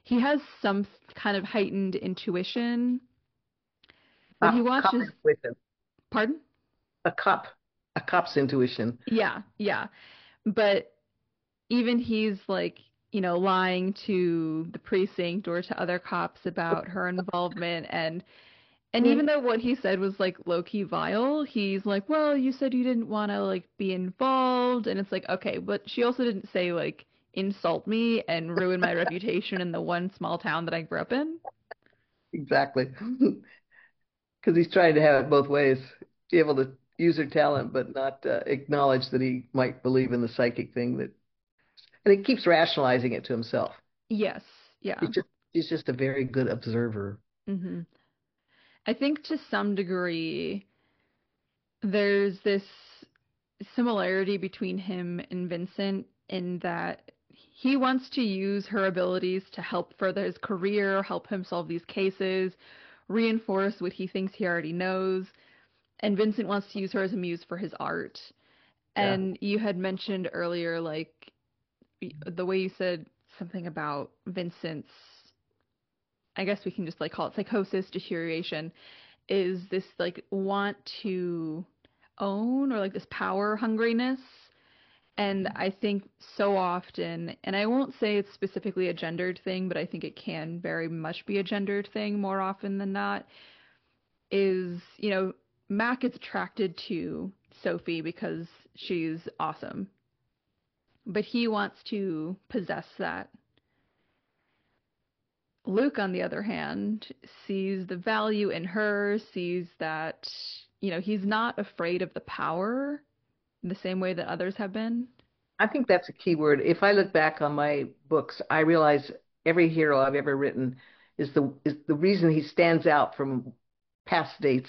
he has some kind of heightened intuition, but he Cop watches, intuition. pardon? A cop, a cop's intuition. Yeah, yeah. But even he's like, lying to the precinct or to other cops about her involvement, and even though what he said was like low key vile, he's like, well, you said you didn't want to like be involved, and it's like, okay, but she also didn't say like insult me and ruin my reputation in the one small town that I grew up in. Exactly. Because he's trying to have it both ways, be able to use her talent, but not acknowledge that he might believe in the psychic thing that, and he keeps rationalizing it to himself. Yes, yeah. He's just a very good observer. hmm I think to some degree there's this similarity between him and Vincent in that he wants to use her abilities to help further his career, help him solve these cases, reinforce what he thinks he already knows. And Vincent wants to use her as a muse for his art. Yeah. And you had mentioned earlier, like, the way you said something about Vincent's, I guess we can just like call it psychosis, deterioration, is this like want to own or like this power hungriness. And I think so often, and I won't say it's specifically a gendered thing, but I think it can very much be a gendered thing more often than not, is, Mac is attracted to Sophie because she's awesome, but he wants to possess that. Luke, on the other hand, sees the value in her, sees that, he's not afraid of the power the same way that others have been. I think that's a key word. If I look back on my books, I realize every hero I've ever written is the reason he stands out from past dates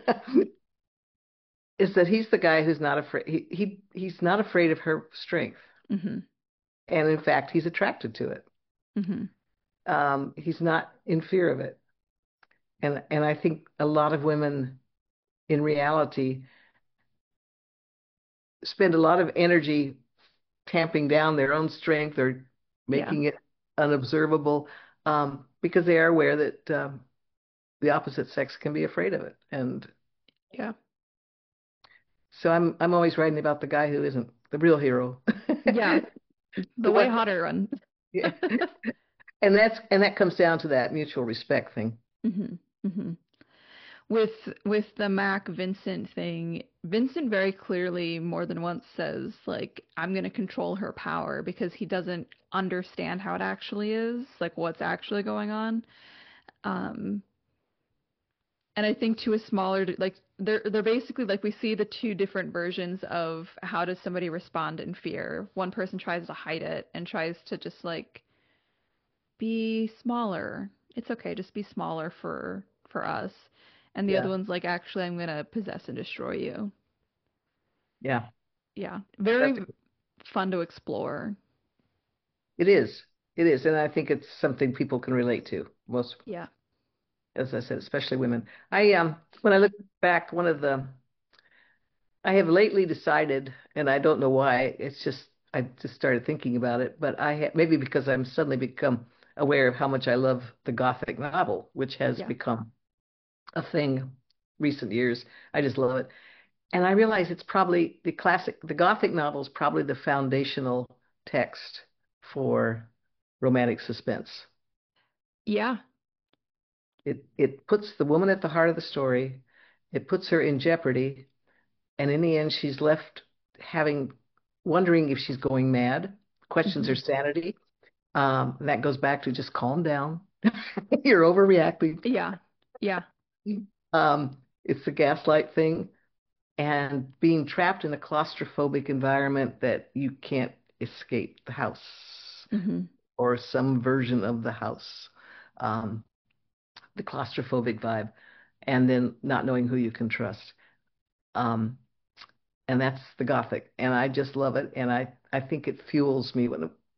is that he's the guy who's not afraid. He's not afraid of her strength, hmm and in fact, he's attracted to it. hmm He's not in fear of it, and I think a lot of women in reality spend a lot of energy tamping down their own strength or Yeah. making it unobservable because they are aware that the opposite sex can be afraid of it. And Yeah. so I'm always writing about the guy who isn't the real hero. Yeah. The The way one, hotter one. yeah. And that comes down to that mutual respect thing. hmm hmm with the Mac Vincent thing, Vincent very clearly more than once says like I'm going to control her power because he doesn't understand how it actually is, like what's actually going on. Um and I think to a smaller like they're basically like we see the two different versions of how does somebody respond in fear. One person tries to hide it and tries to just like be smaller. It's okay, just be smaller for us. And the other Yeah, one's like, actually, I'm gonna possess and destroy you. yeah. Yeah, That's very fun to explore. it is. It is, and I think it's something people can relate to. Most, Yeah, as I said, especially women. I when I look back, one of the I have lately decided, and I don't know why, it's just I just started thinking about it, but maybe because I'm suddenly become aware of how much I love the Gothic novel, which has yeah, become a thing recent years. I just love it. And I realize it's probably the Gothic novel is probably the foundational text for romantic suspense. yeah, It puts the woman at the heart of the story. It puts her in jeopardy. And in the end, she's left having wondering if she's going mad, questions her hmm sanity. That goes back to just calm down. You're overreacting. yeah, yeah, It's the gaslight thing and being trapped in a claustrophobic environment that you can't escape the house hmm or some version of the house. Um, the claustrophobic vibe, and then not knowing who you can trust. Um, and that's the Gothic, and I just love it, and I think it fuels me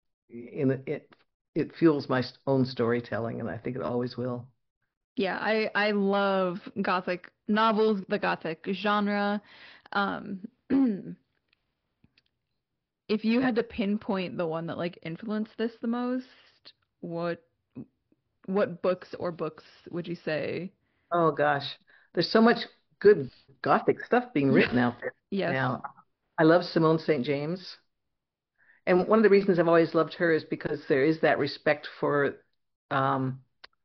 it fuels my own storytelling, and I think it always will. yeah. I love Gothic novels, the Gothic genre. Um, if you had to pinpoint the one that like influenced this the most, what what books or books would you say? Oh gosh, there's so much good Gothic stuff being Yeah. written out there Yes. now. I love Simone St. James. And one of the reasons I've always loved her is because there is that respect for um,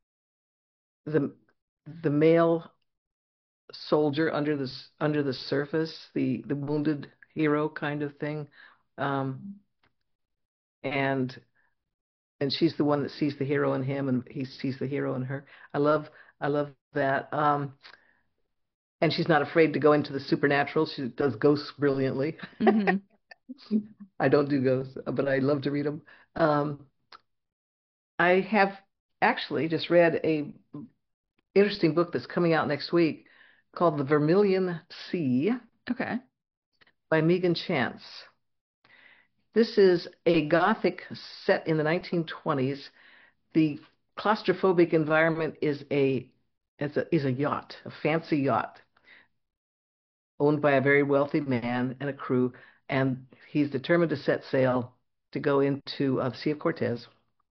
the the male soldier under the surface, the wounded hero kind of thing. Um, and and she's the one that sees the hero in him, and he sees the hero in her. I love I love that. And she's not afraid to go into the supernatural. She does ghosts brilliantly. Hmm. I don't do ghosts, but I love to read them. Um, I have actually just read a interesting book that's coming out next week called The Vermilion Sea Okay. by Megan Chance. This is a Gothic set in the 1920s. The claustrophobic environment is a yacht, a fancy yacht owned by a very wealthy man and a crew, and he's determined to set sail to go into the Sea of Cortez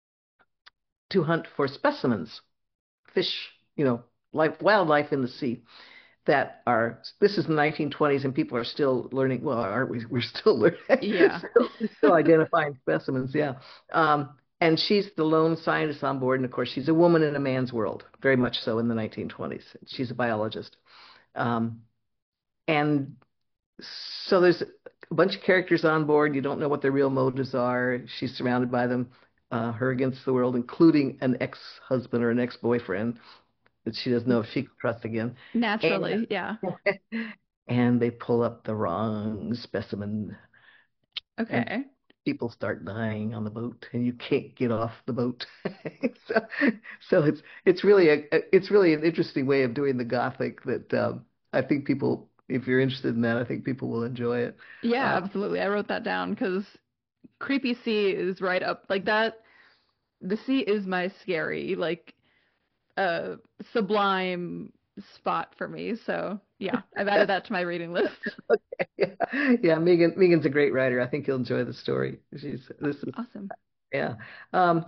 to hunt for specimens, fish, wildlife in the sea that are. This is the 1920s, and people are still learning. Well, aren't we? We're still learning, Yeah. still identifying specimens. Yeah. And she's the lone scientist on board, and of course, she's a woman in a man's world, very much so in the 1920s. She's a biologist. Um, and so there's a bunch of characters on board. You don't know what their real motives are. She's surrounded by them, her against the world, including an ex-husband or an ex-boyfriend that she doesn't know if she can trust again. And Naturally, yeah. and they pull up the wrong specimen, and Okay. people start dying on the boat, and you can't get off the boat. so, so it's really it's really an interesting way of doing the Gothic that I think people, if you're interested in that, I think people will enjoy it. Yeah, Uh, absolutely. I wrote that down because creepy sea is right up like that. The sea is my scary, like uh sublime spot for me. So yeah, I've added that to my reading list. yeah, yeah. Megan's a great writer. I think you'll enjoy the story. This is Awesome. yeah. Um,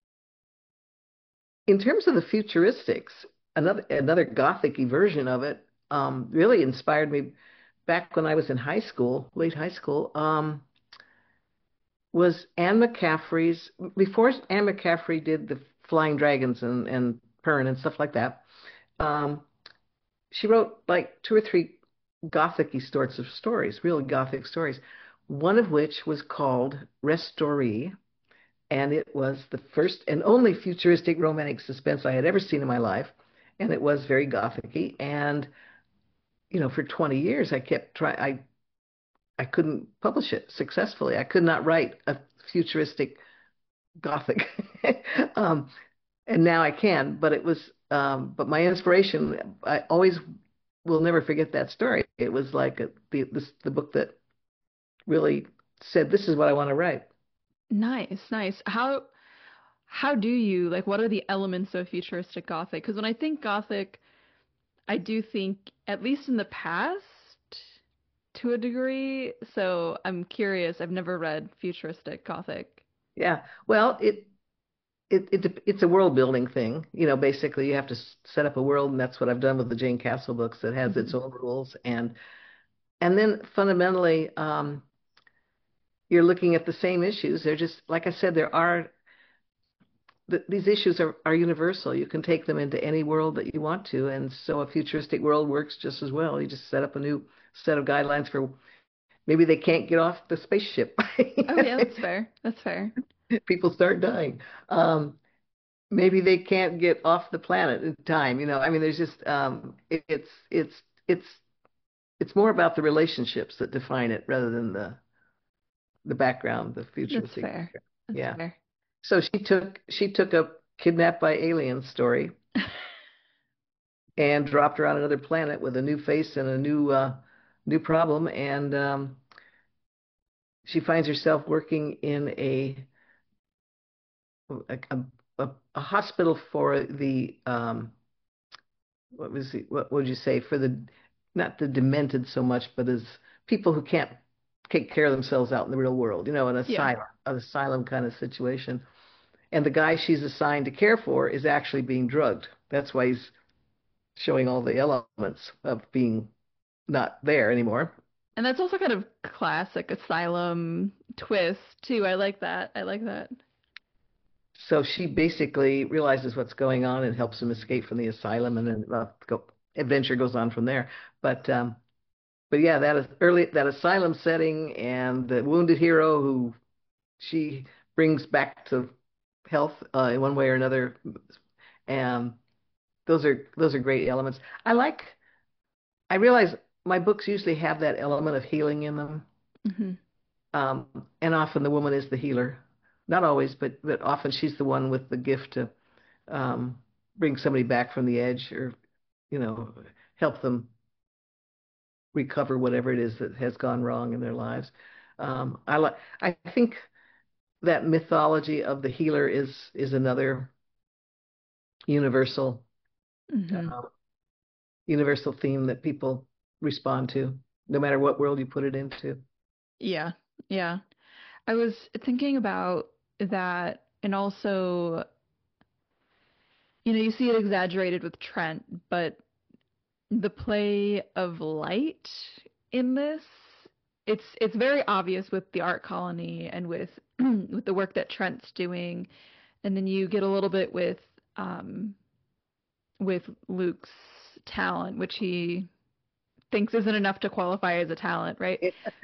in terms of the futuristics, another Gothic-y version of it really inspired me back when I was in high school, late high school. Was Anne McCaffrey's before Anne McCaffrey did the Flying Dragons and Pern and stuff like that. Um, she wrote like two or three Gothic-y sorts of stories, really Gothic stories. One of which was called Restoree, and it was the first and only futuristic romantic suspense I had ever seen in my life, and it was very Gothic-y. And for 20 years, I kept trying. I couldn't publish it successfully. I could not write a futuristic Gothic, um, and now I can. But but my inspiration, I always will never forget that story. It was like the book that really said, "This is what I want to write." Nice, nice. How do you like what are the elements of futuristic Gothic? Because when I think Gothic, I do think at least in the past to a degree. So I'm curious. I've never read futuristic Gothic. Yeah. Well, it's a world building thing. Basically you have to set up a world, and that's what I've done with the Jane Castle books. That has its Hmm. own rules, and then fundamentally, you're looking at the same issues. They're just like I said, these issues are universal. You can take them into any world that you want to, and so a futuristic world works just as well. You just set up a new set of guidelines for maybe they can't get off the spaceship. Oh yeah, that's fair. That's fair. People start dying. Maybe they can't get off the planet in time. I mean, there's just it's it's more about the relationships that define it rather than the background, the That's futuristic fair. background. That's Yeah. fair. So she took a kidnapped by aliens story and dropped her on another planet with a new face and a new problem, and she finds herself working in a, a hospital for the what would you say, for the not the demented so much, but as people who can't take care of themselves out in the real world, an Yeah. asylum kind of situation. and the guy she's assigned to care for is actually being drugged. That's why he's showing all the elements of being not there anymore. And that's also kind of classic asylum twist too. I like that. I like that. So she basically realizes what's going on and helps him escape from the asylum, and then adventure goes on from there. But but yeah, that is early that asylum setting and the wounded hero who she brings back to health in one way or another, and those are great elements. I realize my books usually have that element of healing in them. Hmm. Um, and often the woman is the healer. Not always, but often she's the one with the gift to um, bring somebody back from the edge, or you know, help them recover whatever it is that has gone wrong in their lives. I think that mythology of the healer is another universal Hmm. uh, universal theme that people respond to, no matter what world you put it into. Yeah. Yeah. I was thinking about that, and also, you see it exaggerated with Trent, but the play of light in this, it's very obvious with the art colony and with with the work that Trent's doing, and then you get a little bit um with Luke's talent, which he thinks isn't enough to qualify as a talent, right?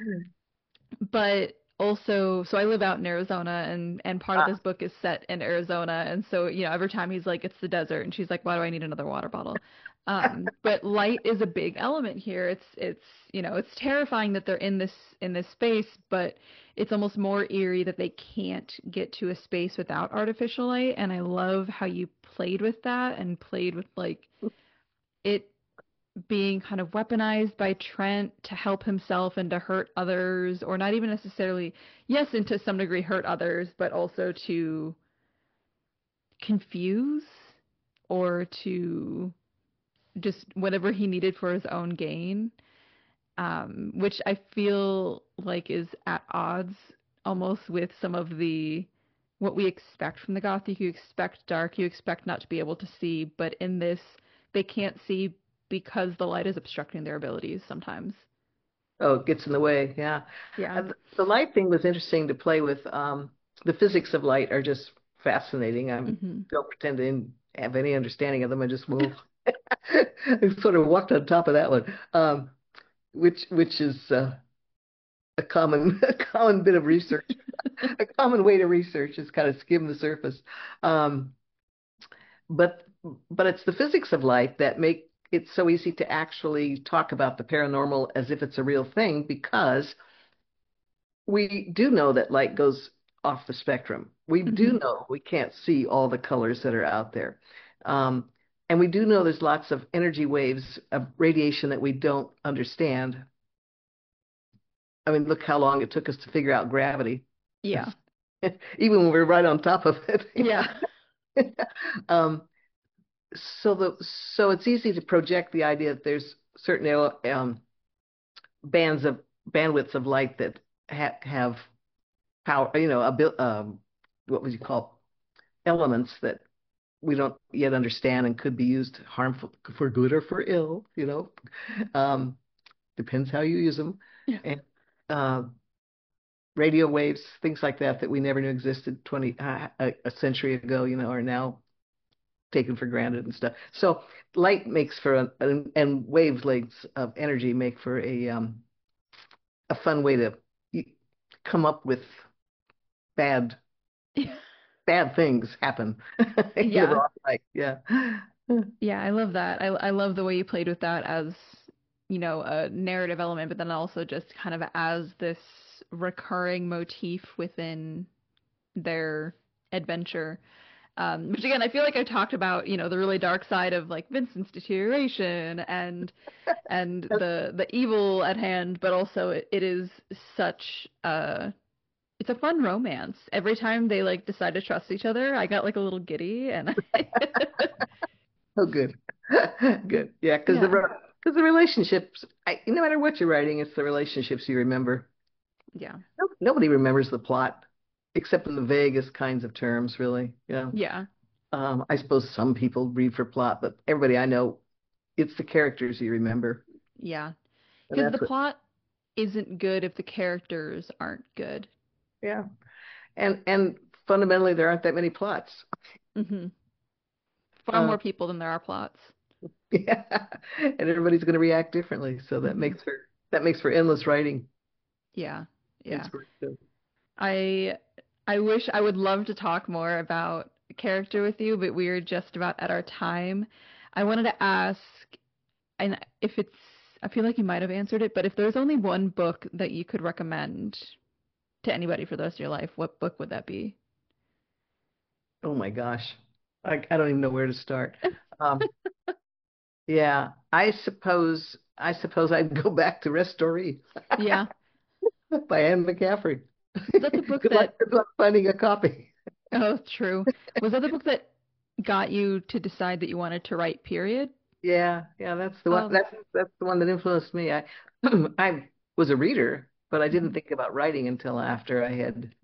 But also, so I live out in Arizona, and part of Ah, this book is set in Arizona, and so every time he's like, it's the desert, and she's like, why do I need another water bottle? But light is a big element here. It's terrifying that they're in this space, but it's almost more eerie that they can't get to a space without artificial light, and I love how you played with that and played with like it being kind of weaponized by Trent to help himself and to hurt others, or not even necessarily, yes, and to some degree hurt others, but also to confuse or to just whatever he needed for his own gain, which I feel like is at odds almost with some of the what we expect from the Gothic. You expect dark, you expect not to be able to see, but in this, they can't see because the light is obstructing their abilities sometimes. oh, it gets in the way. Yeah. Yeah. The light thing was interesting to play with. The physics of light are just fascinating. I Hmm. don't pretend to have any understanding of them. I just move. I sort of walked on top of that one, which is a common a common bit of research. A common way to research is kind of skim the surface. Um, but but it's the physics of light that make it so easy to actually talk about the paranormal as if it's a real thing, because we do know that light goes off the spectrum. We do Hmm. know we can't see all the colors that are out there. Um, and we do know there's lots of energy waves of radiation that we don't understand. I mean, look how long it took us to figure out gravity, Yeah. even when we're right on top of Yeah. it. um, so the so it's easy to project the idea that there's certain bands of bandwidths of light that have power, what would you call elements that we don't yet understand and could be used harmful for good or for ill. Um, Depends how you use them. Yeah. And uh, radio waves, things like that we never knew existed a century ago, are now taken for granted and stuff. So light makes for and wavelengths of energy make for a fun way to come up with bad bad things happen in the Yeah. wrong light. Yeah. Yeah, I love that. I love the way you played with that as, a narrative element, but then also just kind of as this recurring motif within their adventure. Which again, I feel like I talked about, the really dark side of like Vincent's deterioration and the evil at hand, but also it is such it's a fun romance. Every time they like decide to trust each other, I got like a little giddy and Oh, good. Good. Yeah, yeah. because the relationships, no matter what you're writing, it's the relationships you remember. Yeah. Nobody remembers the plot. except in the vaguest kinds of terms, really. Yeah. Yeah. I suppose some people read for plot, but everybody I know, it's the characters you remember, Yeah. and Because the that's what. plot isn't good if the characters aren't good. Yeah, and fundamentally, there aren't that many plots. Hmm. Far Uh, more people than there are plots. yeah, and everybody's going to react differently, so Hmm. that makes for endless writing. Yeah. Yeah. Inspiration. I I wish I would love to talk more about character with you, but we're just about at our time. I wanted to ask, and if it's, I feel like you might have answered it, but if there's only one book that you could recommend to anybody for the rest of your life, what book would that be? Oh my gosh, I don't even know where to start. Um, yeah, I suppose I'd go back to Restorie Yeah. by Anne McCaffrey. Was that the book that, Good luck finding a copy. oh, true. Was that the book that got you to decide that you wanted to write, period? Yeah, yeah, that's the one. Oh, That's the one that influenced me. I I was a reader, but I didn't mhm. think about writing until after I had.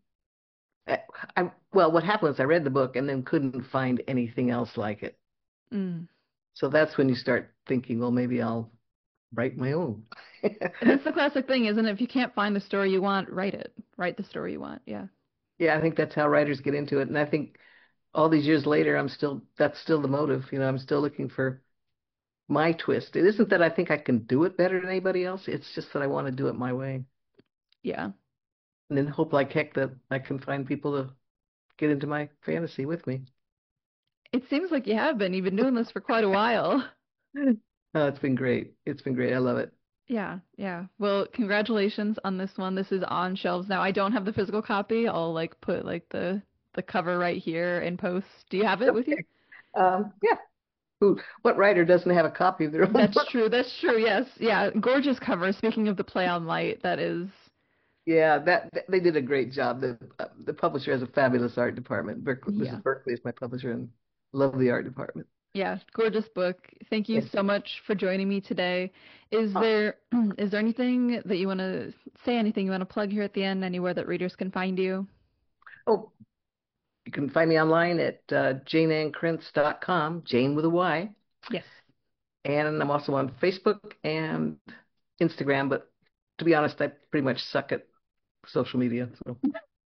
Well, what happened was I read the book and then couldn't find anything else like it. Mm. So that's when you start thinking, well, maybe I'll write my own. And that's the classic thing, isn't it? If you can't find the story you want, write it. Write the story you want. Yeah. Yeah, I think that's how writers get into it. And I think all these years later, that's still the motive. I'm still looking for my twist. It isn't that I think I can do it better than anybody else. It's just that I want to do it my way. Yeah. And then hope like heck that I can find people to get into my fantasy with me. It seems like you have been. You've been doing this for quite a while. Oh, it's been great. It's been great. I love it. Yeah, yeah. Well, congratulations on this one. This is on shelves now. I don't have the physical copy. I'll like put like the cover right here in post. Do you have it with you? Okay. Yeah. What writer doesn't have a copy of their own That's book? true. That's true. Yes. Yeah. Gorgeous cover. Speaking of the play on light, that is, Yeah, they did a great job. The publisher has a fabulous art department. yeah. Mrs. Berkeley is my publisher and love the art department. Yeah, gorgeous book. Thank you Thank so you. much for joining me today. Is Uh, there is there anything that you want to say, anything you want to plug here at the end, anywhere that readers can find you? oh, you can find me online at janeannkrentz.com, Jane with a Y. Yes. And I'm also on Facebook and Instagram, but to be honest, I pretty much suck at social media. So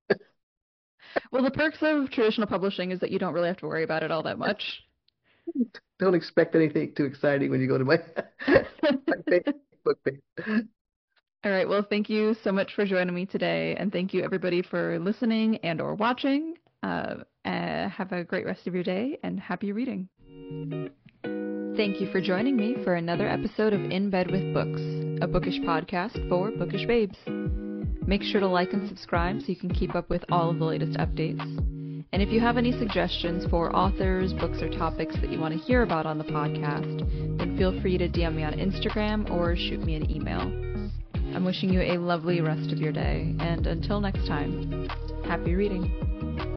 Well, the perks of traditional publishing is that you don't really have to worry about it all that much. don't expect anything too exciting when you go to my, my Facebook page. All right. Well, thank you so much for joining me today, and thank you everybody for listening and or watching. Have a great rest of your day and happy reading. Thank you for joining me for another episode of In Bed with Books, a bookish podcast for bookish babes. Make sure to like and subscribe so you can keep up with all of the latest updates. And if you have any suggestions for authors, books, or topics that you want to hear about on the podcast, then feel free to DM me on Instagram or shoot me an email. I'm wishing you a lovely rest of your day, and until next time, happy reading.